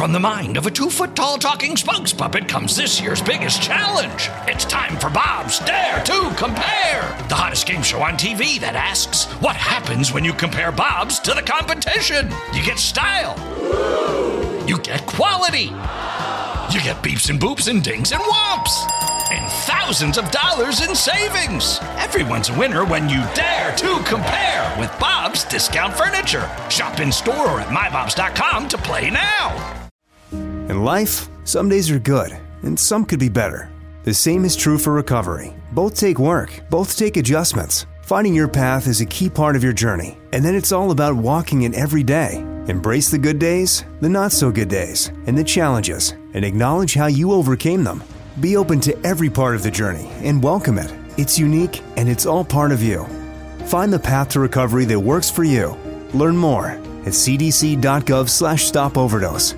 from the mind of a 2-foot-tall talking spokes puppet comes this year's biggest challenge. It's time for Bob's Dare to Compare, the hottest game show on TV that asks, what happens when you compare Bob's to the competition? You get style. You get quality. You get beeps and boops and dings and whomps. And thousands of dollars in savings. Everyone's a winner when you dare to compare with Bob's Discount Furniture. Shop in store or at mybobs.com to play now. In life, some days are good, and some could be better. The same is true for recovery. Both take work, both take adjustments. Finding your path is a key part of your journey, and then it's all about walking it every day. Embrace the good days, the not-so-good days, and the challenges, and acknowledge how you overcame them. Be open to every part of the journey and welcome it. It's unique, and it's all part of you. Find the path to recovery that works for you. Learn more at cdc.gov/stopoverdose.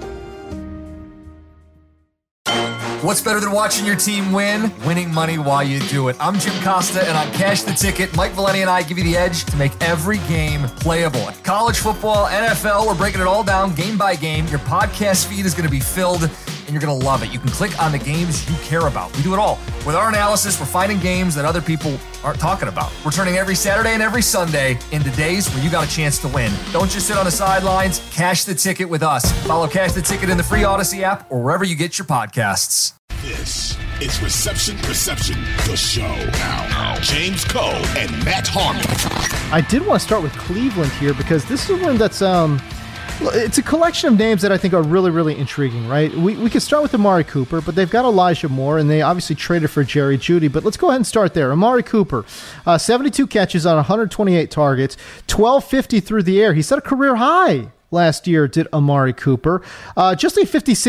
What's better than watching your team win? Winning money while you do it. I'm Jim Costa, and on Cash the Ticket, Mike Valeni and I give you the edge to make every game playable. College football, NFL, we're breaking it all down game by game. Your podcast feed is going to be filled, and you're going to love it. You can click on the games you care about. We do it all. With our analysis, we're finding games that other people aren't talking about. We're turning every Saturday and every Sunday into days where you got a chance to win. Don't just sit on the sidelines. Cash the Ticket with us. Follow Cash the Ticket in the free Odyssey app or wherever you get your podcasts. This is Reception Perception, the show. Now, James Koh and Matt Harmon. I did want to start with Cleveland here because this is one that's it's a collection of names that I think are really, really intriguing, right? We could start with Amari Cooper, but they've got Elijah Moore, and they obviously traded for Jerry Jeudy. But let's go ahead and start there. Amari Cooper, 72 catches on 128 targets, 1,250 through the air. He set a career high last year, did Amari Cooper. Just a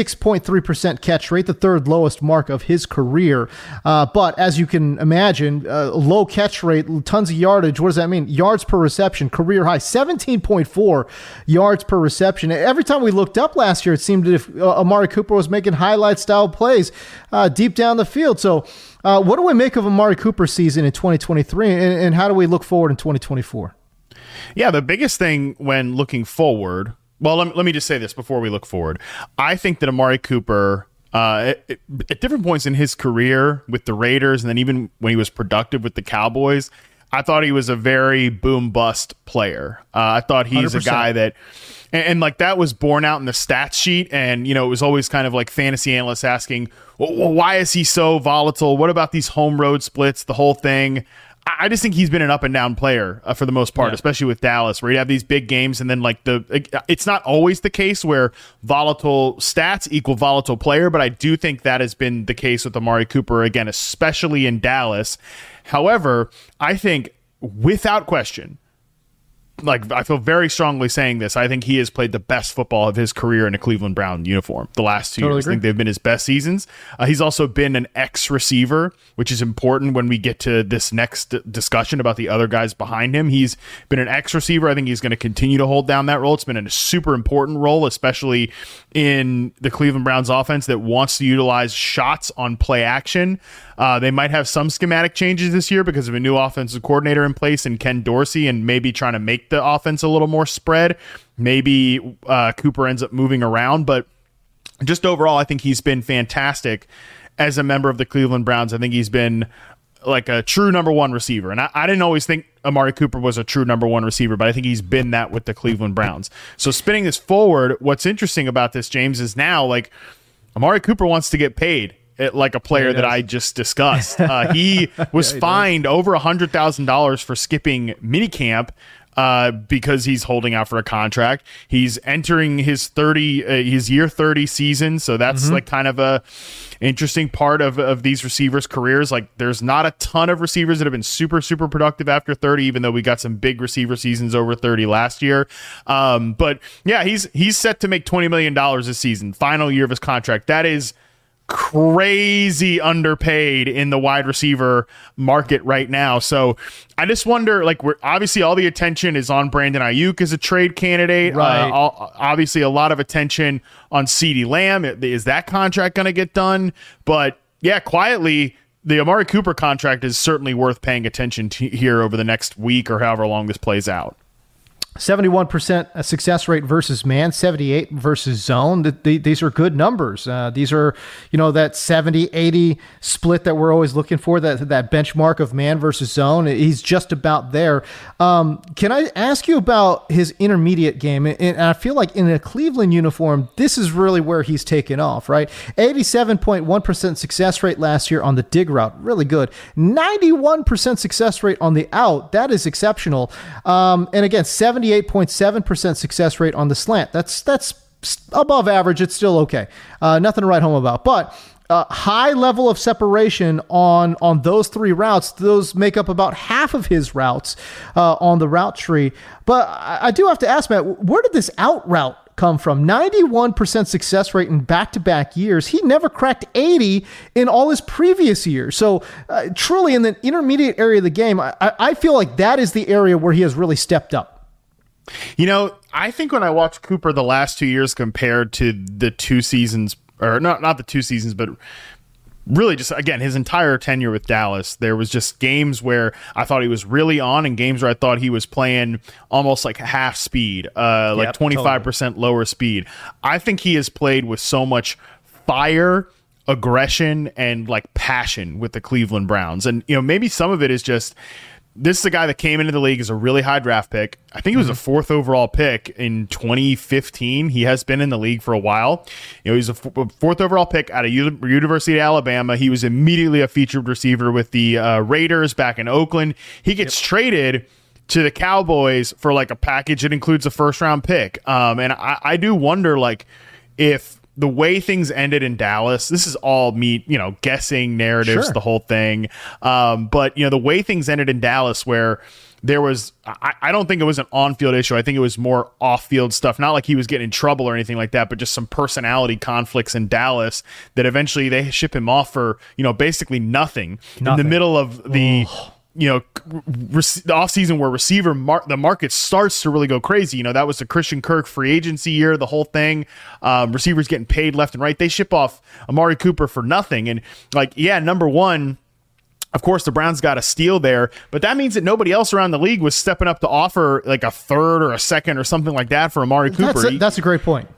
56.3% catch rate, the third lowest mark of his career. But as you can imagine, low catch rate, tons of yardage. What does that mean? Yards per reception, career high, 17.4 yards per reception. Every time we looked up last year, it seemed as if Amari Cooper was making highlight-style plays deep down the field. So what do we make of Amari Cooper's season in 2023, and how do we look forward in 2024? Yeah, the biggest thing when looking forward, well, let me just say this before we look forward. I think that Amari Cooper, at different points in his career with the Raiders, and then even when he was productive with the Cowboys, I thought he was a very boom-bust player. I thought he's 100%. A guy that, and like that was borne out in the stats sheet, and it was always kind of like fantasy analysts asking, well, why is he so volatile? What about these home road splits, the whole thing? I just think he's been an up and down player for the most part, especially with Dallas, where you have these big games and then it's not always the case where volatile stats equal volatile player, but I do think that has been the case with Amari Cooper, again, especially in Dallas. However, I think without question, I feel very strongly saying this, I think he has played the best football of his career in a Cleveland Brown uniform the last 2 years. I think they've been his best seasons. He's also been an ex-receiver, which is important when we get to this next discussion about the other guys behind him. He's been an ex-receiver. I think he's going to continue to hold down that role. It's been a super important role, especially in the Cleveland Browns offense that wants to utilize shots on play action. They might have some schematic changes this year because of a new offensive coordinator in place and Ken Dorsey, and maybe trying to make the offense a little more spread. Maybe Cooper ends up moving around, but just overall, I think he's been fantastic as a member of the Cleveland Browns. I think he's been like a true number one receiver. And I didn't always think Amari Cooper was a true number one receiver, but I think he's been that with the Cleveland Browns. So spinning this forward, what's interesting about this, James, is now Amari Cooper wants to get paid like a player that I just discussed. He was fined over $100,000 for skipping minicamp because he's holding out for a contract. He's entering his year 30 season, so that's kind of a interesting part of these receivers' careers. There's not a ton of receivers that have been super, super productive after 30, even though we got some big receiver seasons over 30 last year. But yeah, he's set to make $20 million this season, final year of his contract. That is crazy underpaid in the wide receiver market right now. So I just wonder, we're obviously all the attention is on Brandon Ayuk as a trade candidate. Right. Obviously a lot of attention on CeeDee Lamb. Is that contract going to get done? But yeah, quietly, the Amari Cooper contract is certainly worth paying attention to here over the next week or however long this plays out. 71% success rate versus man, 78 versus zone. These are good numbers. These are, that 70-80 split that we're always looking for, that benchmark of man versus zone. He's just about there. Can I ask you about his intermediate game? And I feel like in a Cleveland uniform, this is really where he's taken off, right? 87.1% success rate last year on the dig route. Really good. 91% success rate on the out. That is exceptional. And again, 78.7% success rate on the slant. That's above average. It's still okay. Nothing to write home about. But high level of separation on those three routes. Those make up about half of his routes on the route tree. But I do have to ask, Matt, where did this out route come from? 91% success rate in back-to-back years. He never cracked 80 in all his previous years. So truly in the intermediate area of the game, I feel like that is the area where he has really stepped up. I think when I watched Cooper the last 2 years compared to the 2 seasons, or not the 2 seasons, but really just, again, his entire tenure with Dallas, there was just games where I thought he was really on and games where I thought he was playing almost like half speed, like 25% lower speed. I think he has played with so much fire, aggression, and like passion with the Cleveland Browns. And, maybe some of it is just, this is a guy that came into the league as a really high draft pick. I think he was a 4th overall pick in 2015. He has been in the league for a while. He's a 4th overall pick out of University of Alabama. He was immediately a featured receiver with the Raiders back in Oakland. He gets traded to the Cowboys for like a package that includes a 1st-round pick. And I do wonder, like, if the way things ended in Dallas, this is all me, guessing, narratives, sure, the whole thing. But, the way things ended in Dallas, where there was, I don't think it was an on-field issue. I think it was more off-field stuff. Not like he was getting in trouble or anything like that, but just some personality conflicts in Dallas that eventually they ship him off for, basically nothing. In the middle of the... the offseason where the market starts to really go crazy. That was the Christian Kirk free agency year, the whole thing. Receivers getting paid left and right. They ship off Amari Cooper for nothing. And number one, of course, the Browns got a steal there, but that means that nobody else around the league was stepping up to offer like a 3rd or a 2nd or something like that for Amari Cooper. That's a great point.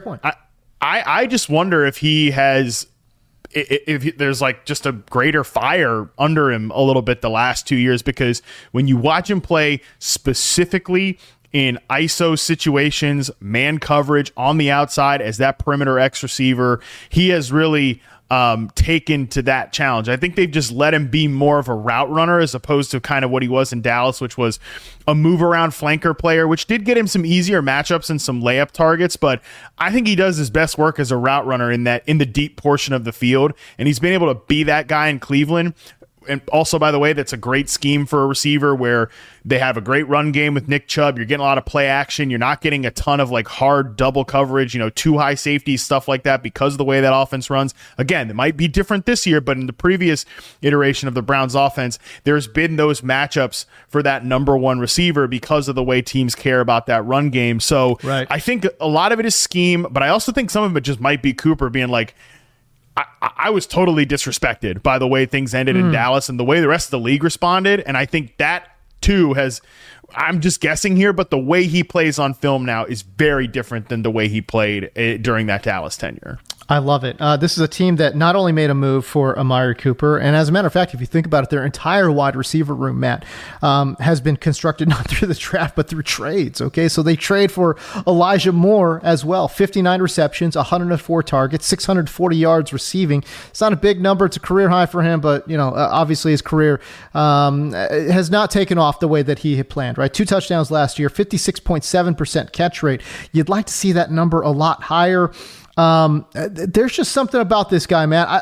I just wonder if he has... if there's like just a greater fire under him a little bit the last 2 years, because when you watch him play specifically in ISO situations, man coverage on the outside as that perimeter X receiver, he has really taken to that challenge. I think they've just let him be more of a route runner as opposed to kind of what he was in Dallas, which was a move around flanker player, which did get him some easier matchups and some layup targets. But I think he does his best work as a route runner in the deep portion of the field. And he's been able to be that guy in Cleveland. And also, by the way, that's a great scheme for a receiver where they have a great run game with Nick Chubb. You're getting a lot of play action. You're not getting a ton of like hard double coverage, 2 high safeties, stuff like that, because of the way that offense runs. Again, it might be different this year, but in the previous iteration of the Browns offense, there's been those matchups for that number one receiver because of the way teams care about that run game. So right. I think a lot of it is scheme, but I also think some of it just might be Cooper being like, I was totally disrespected by the way things ended in Dallas and the way the rest of the league responded. And I think that too I'm just guessing here, but the way he plays on film now is very different than the way he played during that Dallas tenure. I love it. This is a team that not only made a move for Amari Cooper, and as a matter of fact, if you think about it, their entire wide receiver room, Matt, has been constructed not through the draft, but through trades. Okay, so they trade for Elijah Moore as well. 59 receptions, 104 targets, 640 yards receiving. It's not a big number. It's a career high for him, but obviously his career has not taken off the way that he had planned. Right, 2 touchdowns last year, 56.7% catch rate. You'd like to see that number a lot higher. There's just something about this guy, man.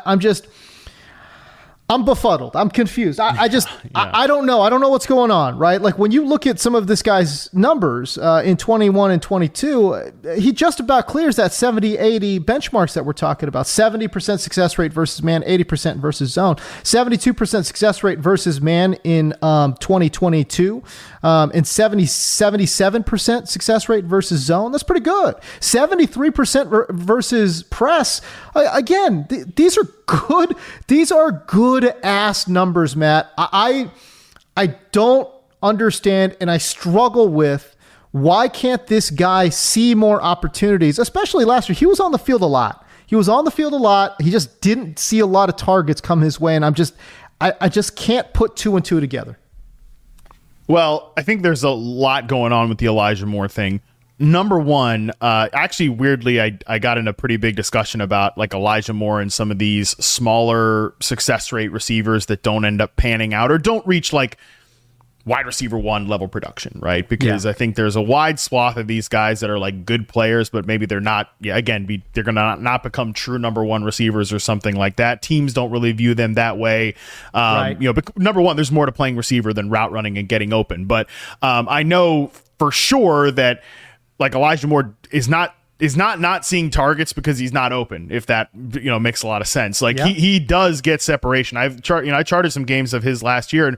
I'm befuddled. I'm confused. I don't know. I don't know what's going on, right? Like when you look at some of this guy's numbers in 21 and 22, he just about clears that 70-80 benchmarks that we're talking about. 70% success rate versus man, 80% versus zone. 72% success rate versus man in 2022, and 77% success rate versus zone. That's pretty good. 73% versus press. Again, these are good. These are good ass numbers, Matt. I don't understand, and I struggle with Why can't this guy see more opportunities? Especially last year, he was on the field a lot. He just didn't see a lot of targets come his way, and I just can't put two and two together. Well, I think there's a lot going on with the Elijah Moore thing. Number one, actually, weirdly, I got in a pretty big discussion about like Elijah Moore and some of these smaller success rate receivers that don't end up panning out or don't reach like wide receiver one level production, right? Because I think there's a wide swath of these guys that are like good players, but maybe they're not, they're going to not become true number one receivers or something like that. Teams don't really view them that way. Right. But number one, there's more to playing receiver than route running and getting open. But I know for sure that like Elijah Moore is not seeing targets because he's not open, if that makes a lot of sense. Like he does get separation. I charted some games of his last year, and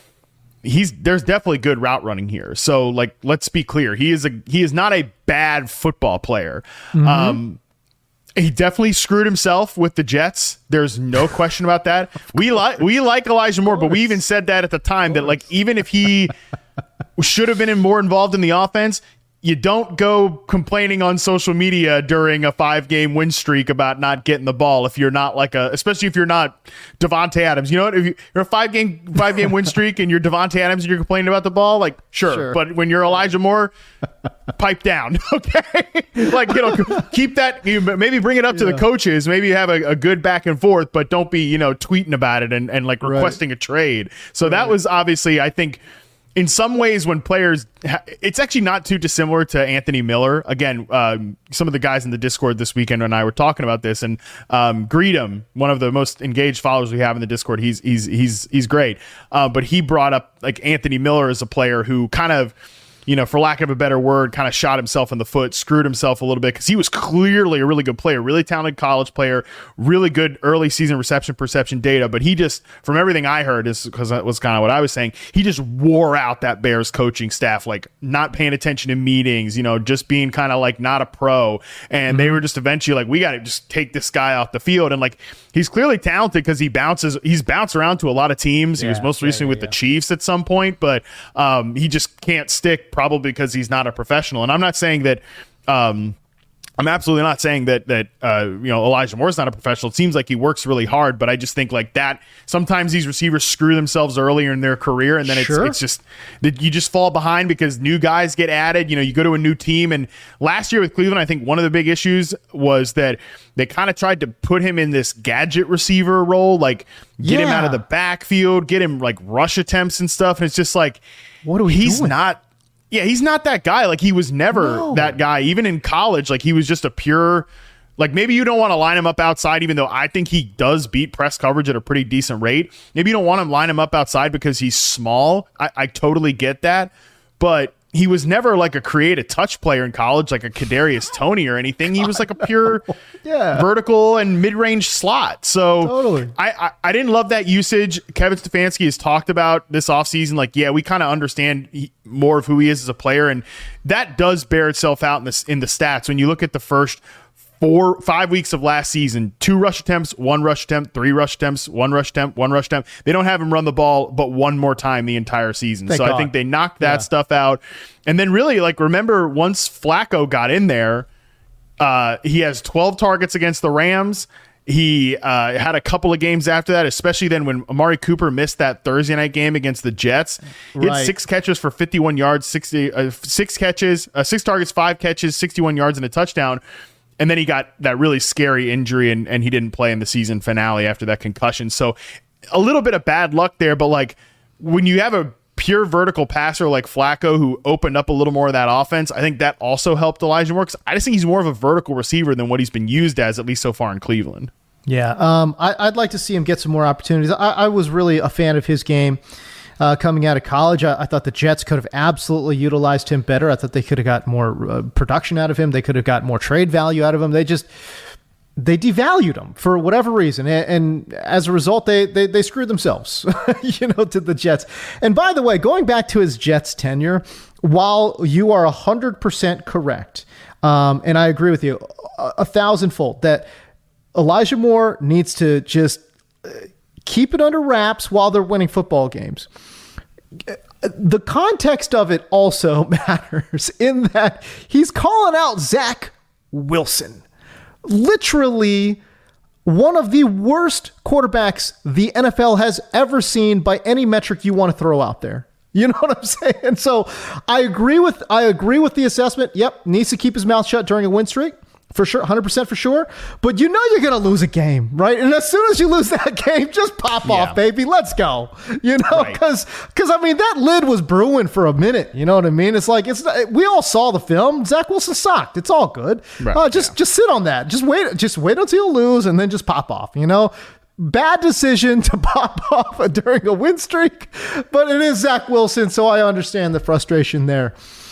there's definitely good route running here. So like, let's be clear. He is not a bad football player. Mm-hmm. He definitely screwed himself with the Jets. There's no question about that. We like Elijah Moore, but we even said that at the time that like, even if he should have been more involved in the offense, you don't go complaining on social media during a 5-game win streak about not getting the ball if you're not especially if you're not Devontae Adams. You know what? If you're a 5-game win streak and you're Devontae Adams and you're complaining about the ball, like sure. But when you're Elijah Moore, pipe down, okay? Like keep that. Maybe bring it up to the coaches. Maybe have a good back and forth, but don't be tweeting about it and like requesting a trade. So that was obviously, I think, in some ways, when players, it's actually not too dissimilar to Anthony Miller. Again, some of the guys in the Discord this weekend and I were talking about this, and Greedham, one of the most engaged followers we have in the Discord, he's great. But he brought up like Anthony Miller as a player who kind of, for lack of a better word, kind of shot himself in the foot, screwed himself a little bit, because he was clearly a really good player, really talented college player, really good early season reception perception data. But he just, from everything I heard, is because that was kind of what I was saying, he just wore out that Bears coaching staff, like not paying attention to meetings, just being kind of like not a pro. And they were just eventually like, we got to just take this guy off the field. And like, he's clearly talented because he's bounced around to a lot of teams. He was most recently with the Chiefs at some point, but he just can't stick, probably because he's not a professional. And I'm not saying that I'm absolutely not saying that Elijah Moore's not a professional. It seems like he works really hard, but I just think like that sometimes these receivers screw themselves earlier in their career, and then it's just that you just fall behind because new guys get added. You go to a new team, and last year with Cleveland, I think one of the big issues was that they kind of tried to put him in this gadget receiver role, like get him out of the backfield, get him like rush attempts and stuff, and it's just like, what are we doing? He's not that guy. Like, he was never that guy. Even in college, like, he was just a pure, like, maybe you don't want to line him up outside, even though I think he does beat press coverage at a pretty decent rate. Maybe you don't want to line him up outside because he's small. I totally get that. But he was never like a create a touch player in college, like a Kadarius Toney or anything. He was like a pure vertical and mid-range slot. So I didn't love that usage. Kevin Stefanski has talked about this offseason. Like, we kind of understand more of who he is as a player. And that does bear itself out in the stats. When you look at the first 5 weeks of last season, 2 rush attempts, 1 rush attempt, 3 rush attempts, 1 rush attempt, 1 rush attempt. They don't have him run the ball but one more time the entire season. Thank God. I think they knocked that stuff out. And then really, like, remember, once Flacco got in there, he has 12 targets against the Rams. He had a couple of games after that, especially then when Amari Cooper missed that Thursday night game against the Jets. He had 6 catches for 51 yards, 6 targets, 5 catches, 61 yards, and a touchdown. And then he got that really scary injury, and he didn't play in the season finale after that concussion. So a little bit of bad luck there, but like when you have a pure vertical passer like Flacco who opened up a little more of that offense, I think that also helped Elijah Moore. I just think he's more of a vertical receiver than what he's been used as, at least so far in Cleveland. Yeah, I'd like to see him get some more opportunities. I was really a fan of his game. Coming out of college, I thought the Jets could have absolutely utilized him better. I thought they could have got more production out of him. They could have got more trade value out of him. They devalued him for whatever reason, and as a result, they screwed themselves, to the Jets. And by the way, going back to his Jets tenure, while you are 100% correct, and I agree with you 1,000-fold that Elijah Moore needs to just keep it under wraps while they're winning football games. the context of it also matters in that he's calling out Zach Wilson. Literally one of the worst quarterbacks the NFL has ever seen by any metric you want to throw out there. You know what I'm saying? So I agree with the assessment. Yep, needs to keep his mouth shut during a win streak. For sure, 100% for sure. But you know you're going to lose a game, right? And as soon as you lose that game, just pop off, baby. Let's go. You know, because I mean, that lid was brewing for a minute. You know what I mean? It's like, we all saw the film. Zach Wilson sucked. It's all good. Right. Just sit on that. Just wait until you lose and then just pop off, you know? Bad decision to pop off during a win streak, but it is Zach Wilson, so I understand the frustration there.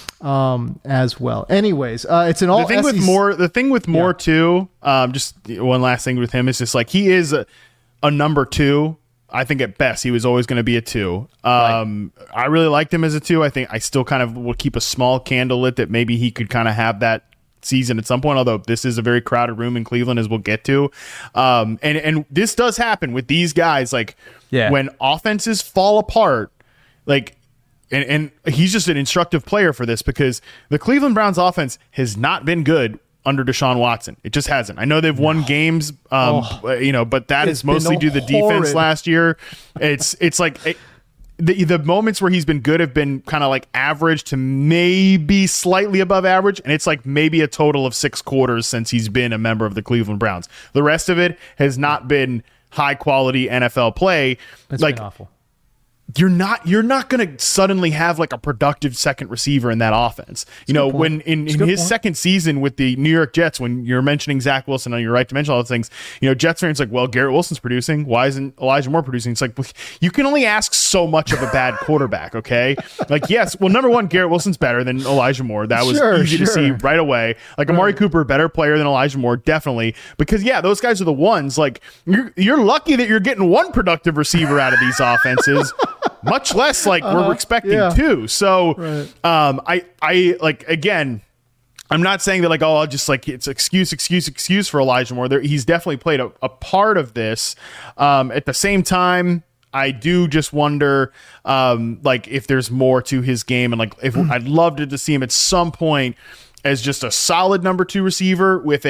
As well. Anyways, it's an all the thing with Moore too. Just one last thing with him is just like he is a number 2. I think at best he was always going to be a 2. I really liked him as a 2. I think I still kind of will keep a small candle lit that maybe he could kind of have that season at some point, although this is a very crowded room in Cleveland, as we'll get to. And this does happen with these guys, like when offenses fall apart, like. And he's just an instructive player for this because the Cleveland Browns offense has not been good under Deshaun Watson. It just hasn't. I know they've won games, but that is mostly due to the defense last year. It's like the moments where he's been good have been kind of like average to maybe slightly above average, and it's like maybe a total of 6 quarters since he's been a member of the Cleveland Browns. The rest of it has not been high quality NFL play. It's been awful. You're not going to suddenly have like a productive second receiver in that offense. When in his second season with the New York Jets, when you're mentioning Zach Wilson, and you're right to mention all those things, Jets fans like, well, Garrett Wilson's producing. Why isn't Elijah Moore producing? It's like, you can only ask so much of a bad quarterback. Okay. Like, yes. Well, number one, Garrett Wilson's better than Elijah Moore. That was easy to see right away. Like Amari Cooper, better player than Elijah Moore. Definitely. Because those guys are the ones like you're lucky that you're getting one productive receiver out of these offenses. Much less like we're expecting 2. So I like, again, I'm not saying that like, I'll just like it's excuse for Elijah Moore. He's definitely played a part of this. At the same time, I do just wonder like if there's more to his game, and like if I'd love to see him at some point as just a solid number 2 receiver with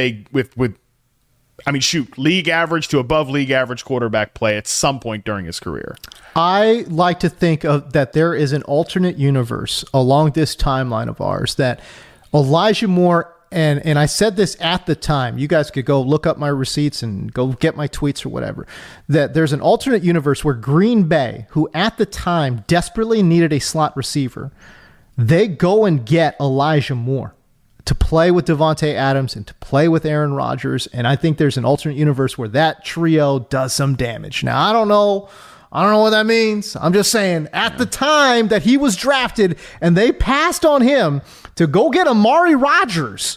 league average to above league average quarterback play at some point during his career. I like to think of that there is an alternate universe along this timeline of ours that Elijah Moore, and I said this at the time, you guys could go look up my receipts and go get my tweets or whatever, that there's an alternate universe where Green Bay, who at the time desperately needed a slot receiver, they go and get Elijah Moore to play with Devontae Adams and to play with Aaron Rodgers. And I think there's an alternate universe where that trio does some damage. Now, I don't know what that means. I'm just saying at the time that he was drafted and they passed on him to go get Amari Rodgers,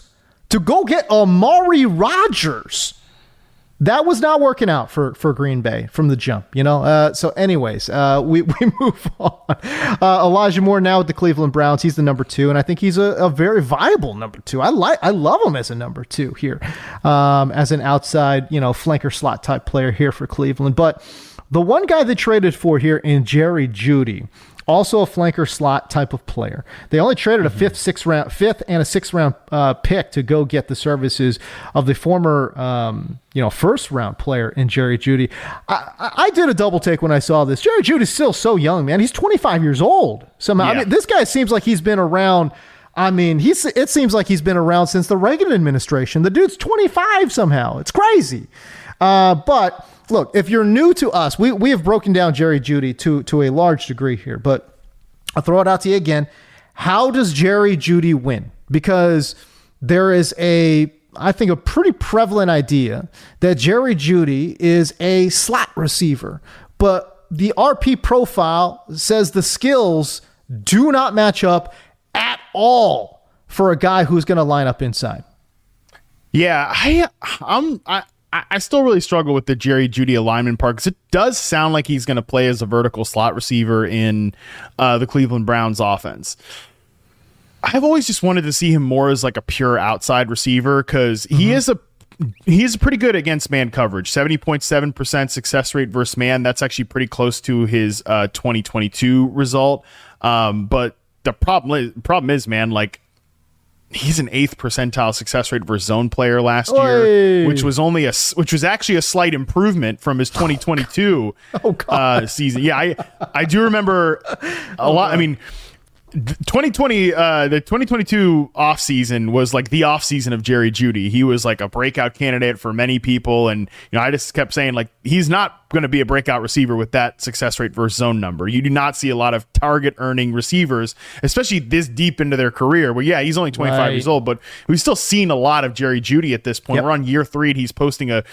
that was not working out for Green Bay from the jump, So anyways, we move on. Elijah Moore now with the Cleveland Browns. He's the number 2, and I think he's a very viable number 2. I love him as a number 2 here, as an outside, flanker slot type player here for Cleveland. But the one guy they traded for here in Jerry Jeudy, also a flanker slot type of player. They only traded a fifth and a sixth round pick to go get the services of the former, first round player in Jerry Jeudy. I did a double take when I saw this. Jerry Jeudy's still so young, man. He's 25 years old. Somehow, I mean, this guy seems like he's been around. I mean, it seems like he's been around since the Reagan administration. The dude's 25 somehow. It's crazy. But look, if you're new to us, we have broken down Jerry Jeudy to a large degree here, but I'll throw it out to you again. How does Jerry Jeudy win? Because there is I think a pretty prevalent idea that Jerry Jeudy is a slot receiver, but the RP profile says the skills do not match up at all for a guy who's going to line up inside. Yeah, I still really struggle with the Jerry Jeudy alignment part because it does sound like he's going to play as a vertical slot receiver in the Cleveland Browns offense. I've always just wanted to see him more as like a pure outside receiver because he is he's pretty good against man coverage. 70.7% success rate versus man. That's actually pretty close to his 2022 result. But the problem is, man, like, he's an 8th percentile success rate versus zone player last year, which was actually a slight improvement from his 2022 season. Yeah, I do remember a lot. I mean, 2020, the 2022 offseason was like the offseason of Jerry Jeudy. He was like a breakout candidate for many people. And, I just kept saying, like, he's not going to be a breakout receiver with that success rate versus zone number. You do not see a lot of target earning receivers, especially this deep into their career, where, yeah, he's only 25 years old, but we've still seen a lot of Jerry Jeudy at this point. Yep. We're on year 3 and he's posting a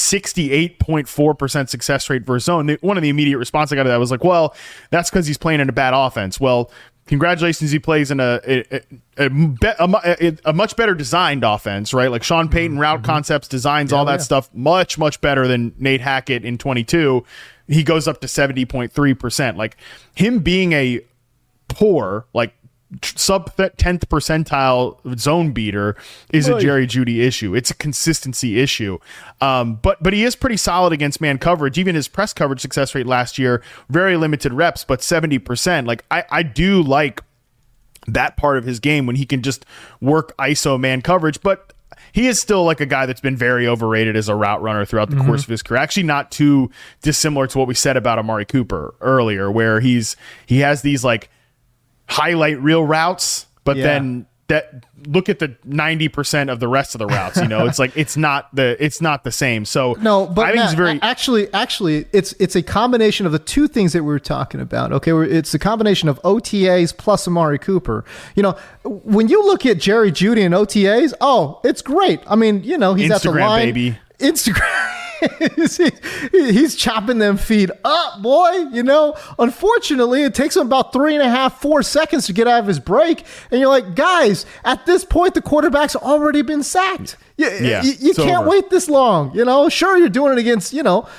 68.4% success rate versus zone. One of the immediate response I got to that was like, well, that's because he's playing in a bad offense. Well, congratulations, he plays in a much better designed offense, right? Like Sean Payton, route concepts, designs, all that stuff, much, much better than Nate Hackett in 22. He goes up to 70.3%. Like, him being a poor, like, sub 10th percentile zone beater is a Jerry Jeudy issue. It's a consistency issue. But he is pretty solid against man coverage. Even his press coverage success rate last year, very limited reps, but 70%. Like, I do like that part of his game when he can just work ISO man coverage, but he is still like a guy that's been very overrated as a route runner throughout the course of his career. Actually, not too dissimilar to what we said about Amari Cooper earlier, where he has these like highlight reel routes, but then look at the 90% of the rest of the routes. It's like it's not the same. So no, but I think Matt, it's very actually it's a combination of the two things that we were talking about. Okay, it's a combination of OTAs plus Amari Cooper. When you look at Jerry Jeudy and OTAs, it's great. I mean, he's Instagram, at the line, baby. Instagram. He's chopping them feet up, boy. Unfortunately, it takes him about 3.5-4 seconds to get out of his break, and you're like, guys, at this point the quarterback's already been sacked. You can't wait this long. Sure, you're doing it against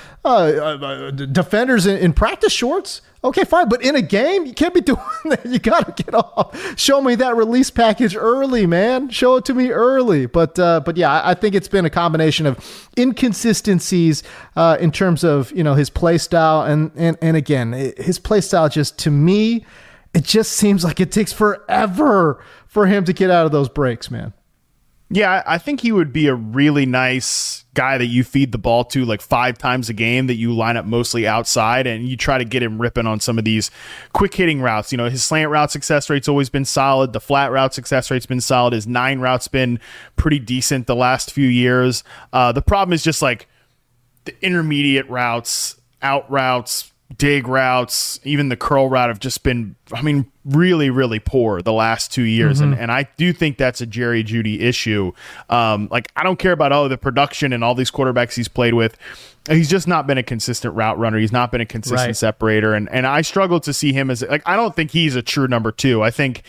defenders in practice shorts. Okay, fine, but in a game, you can't be doing that. You got to get off. Show me that release package early, man. Show it to me early. But yeah, I think it's been a combination of inconsistencies in terms of his play style, and again, his play style just, to me, it just seems like it takes forever for him to get out of those breaks, man. Yeah, I think he would be a really nice guy that you feed the ball to like 5 times a game, that you line up mostly outside and you try to get him ripping on some of these quick hitting routes. His slant route success rate's always been solid. The flat route success rate's been solid. His 9 routes been pretty decent the last few years. The problem is just like the intermediate routes, out routes, dig routes, even the curl route have just been, really, really poor the last 2 years. And I do think that's a Jerry Jeudy issue. I don't care about the production and all these quarterbacks he's played with. He's just not been a consistent route runner. He's not been a consistent separator. And I struggle to see him as, I don't think he's a true number 2. I think,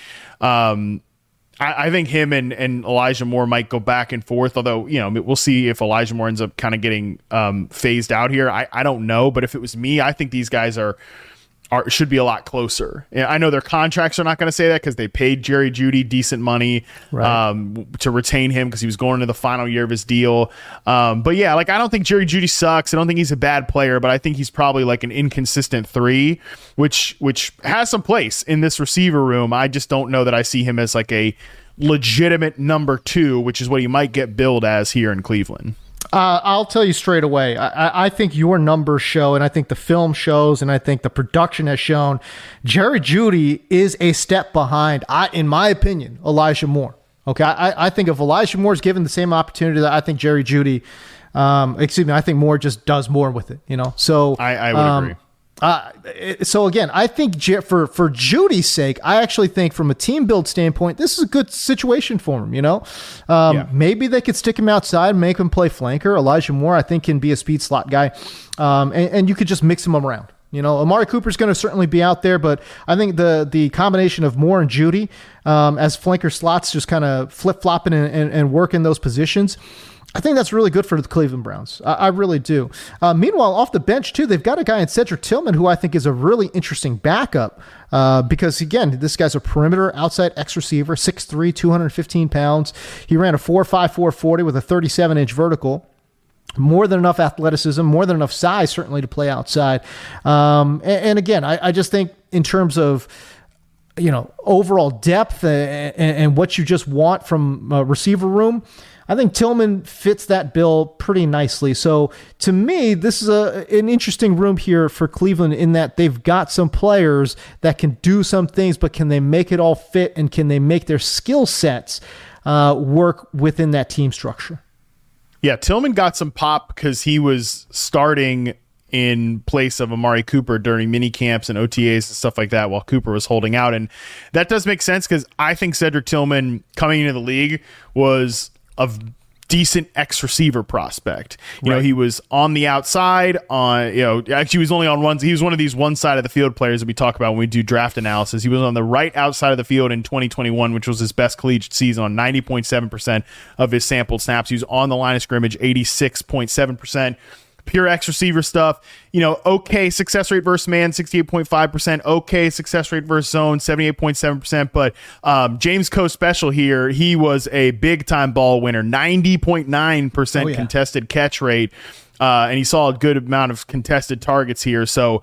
I think him and Elijah Moore might go back and forth, although, we'll see if Elijah Moore ends up kind of getting phased out here. I don't know, but if it was me, I think these guys should be a lot closer. I know their contracts are not going to say that because they paid Jerry Jeudy decent money to retain him because he was going into the final year of his deal. But yeah, I don't think Jerry Jeudy sucks. I don't think he's a bad player, but I think he's probably like an inconsistent 3, which has some place in this receiver room. I just don't know that I see him as like a legitimate number 2, which is what he might get billed as here in Cleveland. I'll tell you straight away. I think your numbers show, and I think the film shows, and I think the production has shown, Jerry Jeudy is a step behind, in my opinion, Elijah Moore. Okay, I think if Elijah Moore is given the same opportunity, that I think Jerry Jeudy, I think Moore just does more with it. So I would agree. So again, I think for Jeudy's sake, I actually think from a team build standpoint, this is a good situation for him. Maybe they could stick him outside, make him play flanker. Elijah Moore, I think, can be a speed slot guy, and you could just mix him around. Amari Cooper's going to certainly be out there, but I think the combination of Moore and Jeudy as flanker slots, just kind of flip flopping and working those positions. I think that's really good for the Cleveland Browns. I really do. Meanwhile, off the bench, too, they've got a guy in Cedric Tillman who I think is a really interesting backup because, again, this guy's a perimeter outside X receiver, 6'3", 215 pounds. He ran a 4.54 40 with a 37-inch vertical. More than enough athleticism, more than enough size, certainly, to play outside. And again, I just think in terms of overall depth and what you just want from a receiver room, I think Tillman fits that bill pretty nicely. So to me, this is an interesting room here for Cleveland in that they've got some players that can do some things, but can they make it all fit and can they make their skill sets work within that team structure? Yeah, Tillman got some pop because he was starting in place of Amari Cooper during mini camps and OTAs and stuff like that while Cooper was holding out. And that does make sense because I think Cedric Tillman coming into the league was a decent X receiver prospect. You know, he was on the outside actually he was only on one. He was one of these one side of the field players that we talk about when we do draft analysis. He was on the right outside of the field in 2021, which was his best collegiate season on 90.7% of his sampled snaps. He was on the line of scrimmage 86.7%. Pure X receiver stuff, okay success rate versus man, 68.5%, okay success rate versus zone, 78.7%, but James Coe special here, he was a big-time ball winner, 90.9% contested catch rate, and he saw a good amount of contested targets here, so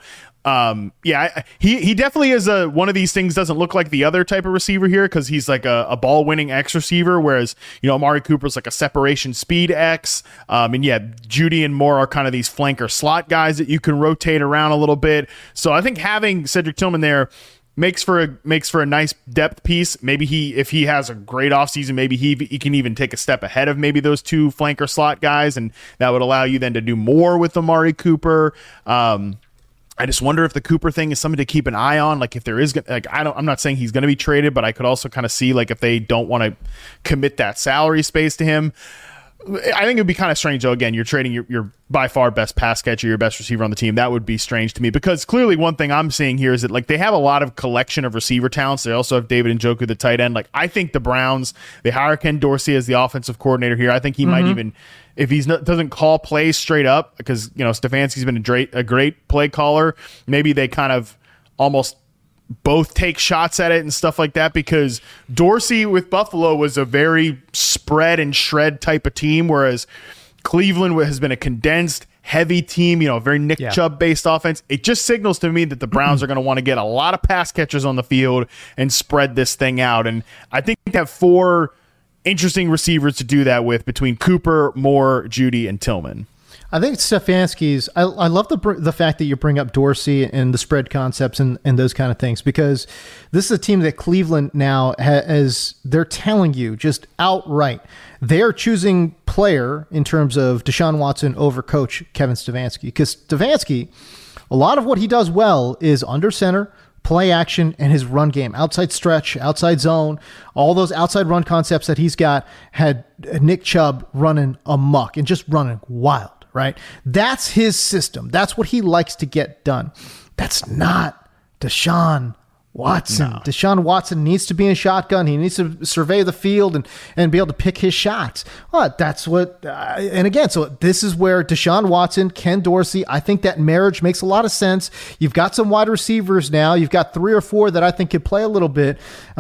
he definitely is one of these things. Doesn't look like the other type of receiver here because he's like a ball winning X receiver, whereas Amari Cooper's like a separation speed X. Judy and Moore are kind of these flanker slot guys that you can rotate around a little bit. So I think having Cedric Tillman there makes for a nice depth piece. Maybe if he has a great offseason, maybe he can even take a step ahead of maybe those two flanker slot guys, and that would allow you then to do more with Amari Cooper. I just wonder if the Cooper thing is something to keep an eye on. Like if there is, I'm not saying he's going to be traded, but I could also kind of see like if they don't want to commit that salary space to him. I think it'd be kind of strange though. Again, you're trading your by far best pass catcher, your best receiver on the team. That would be strange to me because clearly one thing I'm seeing here is that like they have a lot of collection of receiver talents. They also have David Njoku, the tight end. Like I think the Browns, they hire Ken Dorsey as the offensive coordinator here. I think he might even, if he doesn't call plays straight up, because Stefanski's been a great play caller. Maybe they kind of almost both take shots at it and stuff like that, because Dorsey with Buffalo was a very spread and shred type of team, whereas Cleveland has been a condensed, heavy team, very Nick Chubb based offense. It just signals to me that the Browns are going to want to get a lot of pass catchers on the field and spread this thing out. And I think they have four interesting receivers to do that with between Cooper, Moore, Judy, and Tillman. I think Stefanski's. I love the fact that you bring up Dorsey and the spread concepts and those kind of things, because this is a team that Cleveland now has. They're telling you just outright they're choosing player in terms of Deshaun Watson over coach Kevin Stefanski, because Stefanski, a lot of what he does well is under center, play action, and his run game, outside stretch, outside zone, all those outside run concepts that he's got had Nick Chubb running amok and just running wild, right? That's his system. That's what he likes to get done. That's not Deshaun Watson. No. Deshaun Watson needs to be in shotgun. He needs to survey the field and be able to pick his shots. Well, that's what, and again, so this is where Deshaun Watson, Ken Dorsey, I think that marriage makes a lot of sense. You've got some wide receivers now. You've got 3 or 4 that I think could play a little bit.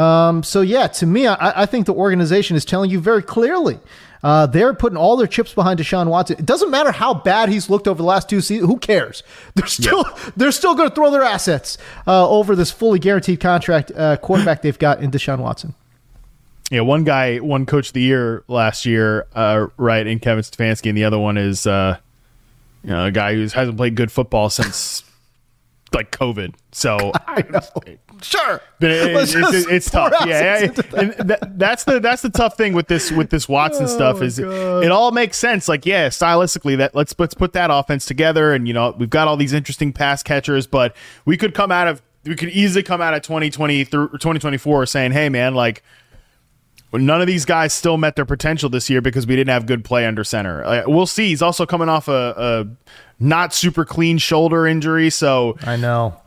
To me, I think the organization is telling you very clearly, they're putting all their chips behind Deshaun Watson. It doesn't matter how bad he's looked over the last 2 seasons. Who cares? They're still going to throw their assets over this fully guaranteed contract quarterback they've got in Deshaun Watson. Yeah, one guy won Coach of the Year last year, right, in Kevin Stefanski, and the other one is a guy who hasn't played good football since like COVID. So I know. Sure, it's tough. Yeah, and that's the tough thing with this Watson stuff is it all makes sense. Like, yeah, stylistically, that let's put that offense together, and we've got all these interesting pass catchers, but we could easily come out of 2020 through 2024 saying, hey man, like none of these guys still met their potential this year because we didn't have good play under center. We'll see. He's also coming off a not super clean shoulder injury. So I know.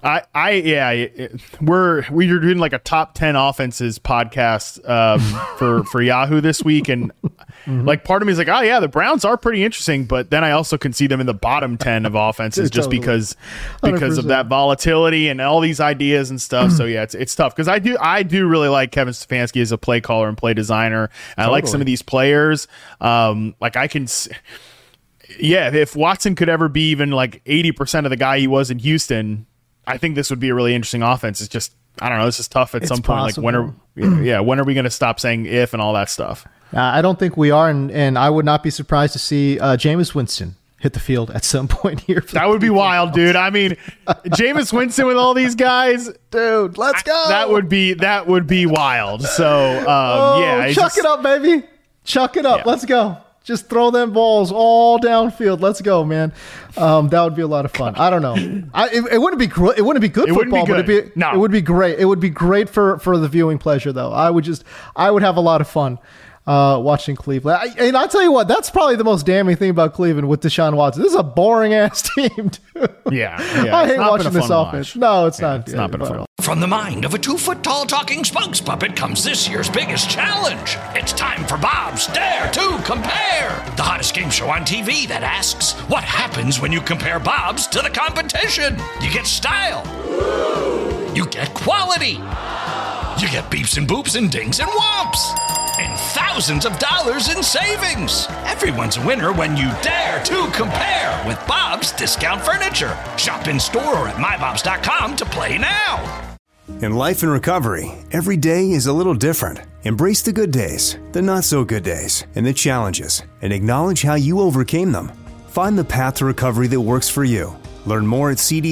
We're doing like a top 10 offenses podcast for Yahoo this week, and like part of me is like, oh yeah, the Browns are pretty interesting, but then I also can see them in the bottom 10 of offenses just because 100%. Of that volatility and all these ideas and stuff. So yeah, it's tough because I do really like Kevin Stefanski as a play caller and play designer. I like some of these players. Like I can. Yeah, if Watson could ever be even like 80% of the guy he was in Houston, I think this would be a really interesting offense. It's just, I don't know, this is tough at some point. Possible. Like when are we going to stop saying if and all that stuff? I don't think we are, and I would not be surprised to see Jameis Winston hit the field at some point here. That would be wild, dude. I mean, Jameis Winston with all these guys, dude. Let's go. That would be wild. So chuck it up, baby. Chuck it up. Yeah. Let's go. Just throw them balls all downfield. Let's go, man. That would be a lot of fun. I don't know. It wouldn't be good football, but it would be great. It would be great for the viewing pleasure, though. I would have a lot of fun watching Cleveland. And I'll tell you what, that's probably the most damning thing about Cleveland with Deshaun Watson. This is a boring ass team, dude. Yeah. I hate watching this offense. No, it's not. It's not been fun. From the mind of a 2-foot-tall talking spokes puppet comes this year's biggest challenge. It's time for Bob's Dare to Compare, the hottest game show on TV that asks, what happens when you compare Bob's to the competition? You get style. You get quality. You get beeps and boops and dings and whomps. And thousands of dollars in savings. Everyone's a winner when you dare to compare with Bob's Discount Furniture. Shop in store or at mybobs.com to play now. In life and recovery, every day is a little different. Embrace the good days, the not so good days, and the challenges, and acknowledge how you overcame them. Find the path to recovery that works for you. Learn more at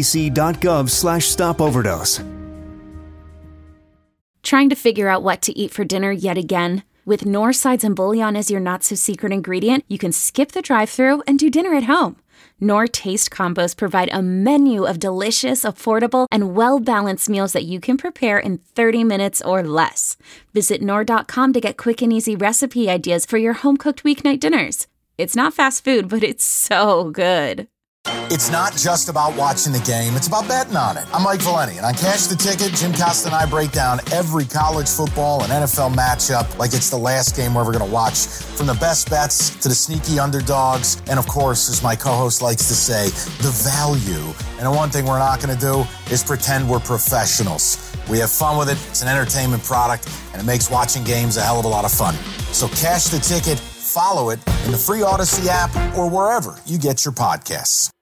cdc.gov/stopoverdose. Trying to figure out what to eat for dinner yet again? With Knorr sides and bouillon as your not-so-secret ingredient, you can skip the drive-thru and do dinner at home. Knorr Taste Combos provide a menu of delicious, affordable, and well-balanced meals that you can prepare in 30 minutes or less. Visit Knorr.com to get quick and easy recipe ideas for your home-cooked weeknight dinners. It's not fast food, but it's so good. It's not just about watching the game, it's about betting on it. I'm Mike Valeni, and on Cash the Ticket, Jim Costa and I break down every college football and NFL matchup like it's the last game we're ever going to watch. From the best bets to the sneaky underdogs, and of course, as my co-host likes to say, the value. And the one thing we're not going to do is pretend we're professionals. We have fun with it, it's an entertainment product, and it makes watching games a hell of a lot of fun. So Cash the Ticket, follow it in the free Odyssey app or wherever you get your podcasts.